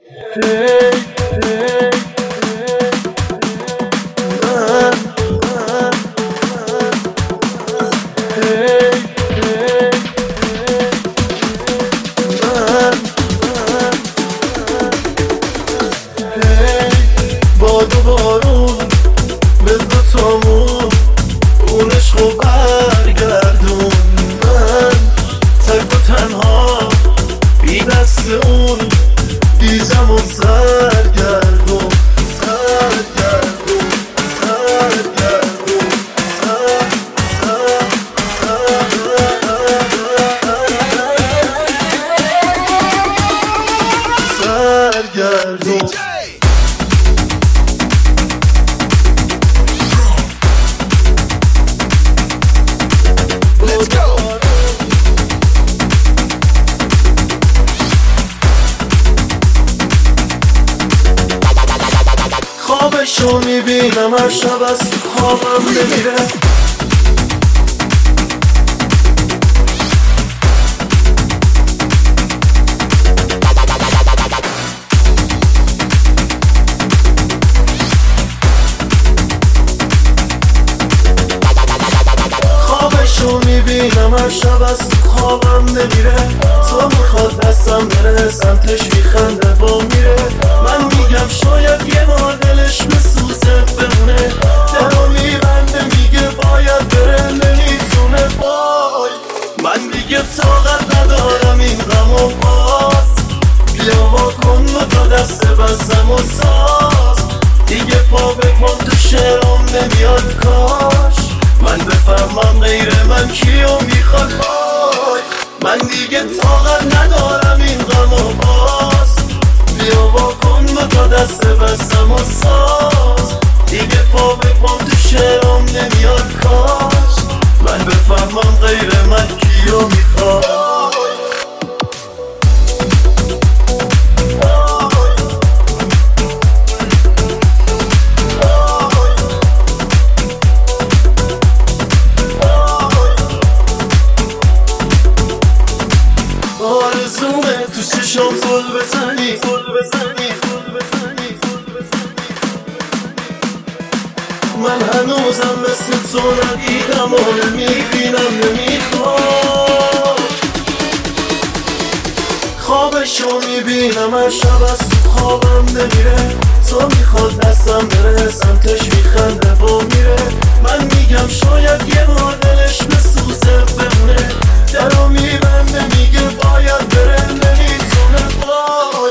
باد و بارون به دوتامون اون عشقو برگردون. من تک و تنها بی دست اون دیجم و سرگردون. خوابشو میبینم هر شب از خوابم نمیره. خوابشو میبینم هر شب از خوابم نمیره. تو میخواد دستم بره سمتش میخنده و میره. من میگم شاید یه بار دلش بسوزه بمونه. دلو میبنده میگه باید بره نمیتونه. وای من دیگه طاقت ندارم این غم و باز. بیا واکن و تا دست بزم و ساز. دیگه پا بکن تو شعرم نمیاد کاش من بفهمم غیر من کیو میخواد. وای من دیگه طاقت ندارم این غم و باز. بیا واکن و تا دست بستم و ساز. دیگه پا بکن تو شعرم نمیاد کاش من بفهمم غیر من کیو میخواد. آرزومه تو چشم زل بزنی. من هنوزم مثل تو ندیدم و نمیبینم نمیخوام. خوابشو میبینم هر شب از خوابم نمیره. تو میخواد دستم بره سمتش میخنده و میره. من میگم شاید یه بار دلش بسوزه بمونه. درو میبنده میگه باید بره نمیتونه. وای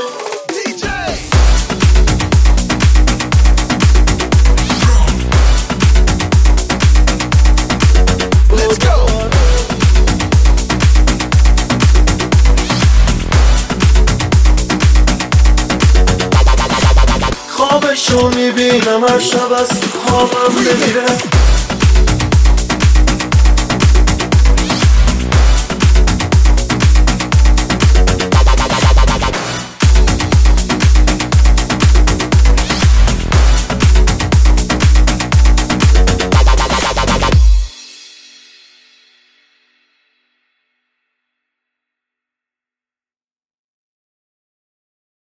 خوابشو میبینم هر شب از خوابم نمیره.